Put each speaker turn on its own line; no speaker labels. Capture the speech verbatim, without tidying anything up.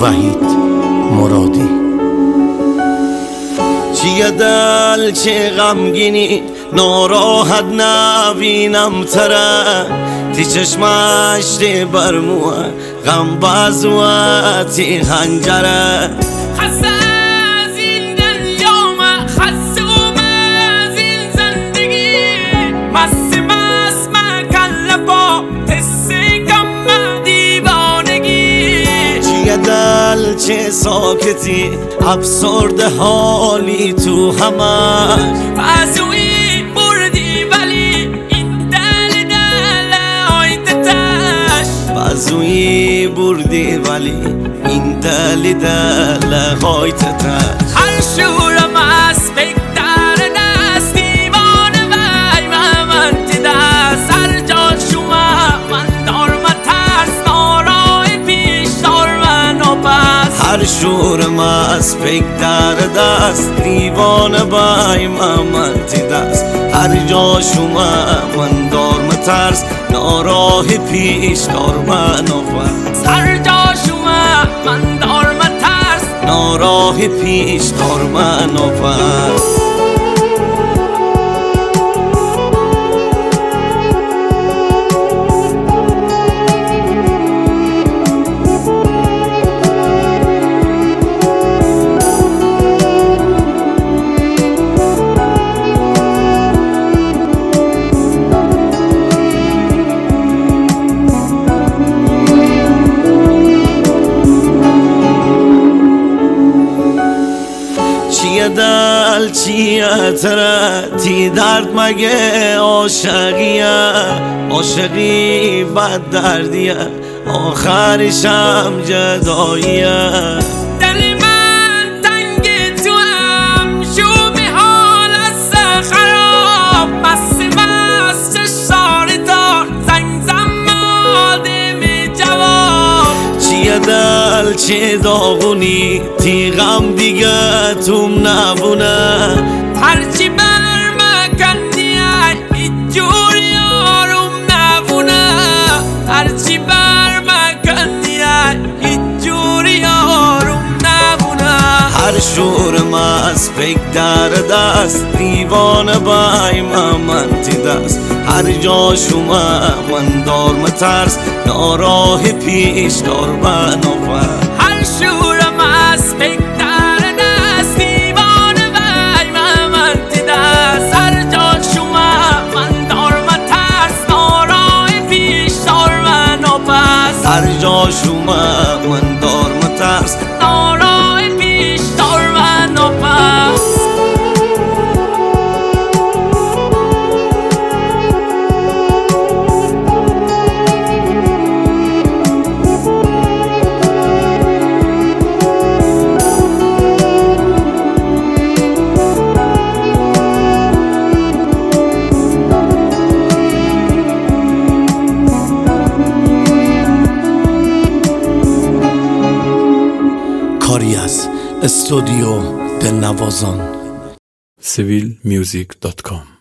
وحید مرادی. چیه دل چه غمگینی ناراحت نبینم تره، تی چشمش دی برموه غم بازوه تی خنجره.
خسته از این دنیا من، خسته از این زندگی، مست مست من کله پا تسی کم دیوانگی.
چیه دل چه ساکتی افسرده حالی تو همش،
بازوی بردی ولی این دل دل آیدتش.
بازوی بردی ولی این دل دل غایتتش.
هر شورم از بگتر دست دیوانه وی من تی دست. هر جا شما من دار من ترس، نارای پیش دار من و پس.
هر شورم از پکتر دست دیوانه بای من تی دست. هر جا شما من دار مترس، ناراه پیش دار من و پس.
هر جا شما من دار من ترس،
ناراه پیش دار من و پس. چیه دل چیه تره تی درد مگه عاشقیه. عاشقی بد دردیه آخرشم جداییه.
دل من تنگ تو هم شوم حال از خراب، مست مست چشاری تار زنگ زم آدم جواب.
چیه دل چه داغونی تی غم دیگه توم نبونه.
هرچی بر مکنی هیچ جوری آروم نبونه. هرچی بر مکنی هیچ جوری آروم نبونه.
هر شورم از پکتر دست دیوانه بای من تی دست. هر جا شما من دار مترس، ناراه پیش دار من و پس.
هر شورم از بگتر دست دیوانه وی من تی دست. هر جا شما من دار من ترس، نارای پیش دار من و پس.
هر جا شما من دار مترس،
نارای پیش دار من و پس.
کاری از استودیو دلنوازان.
سیویل میوزیک دات کام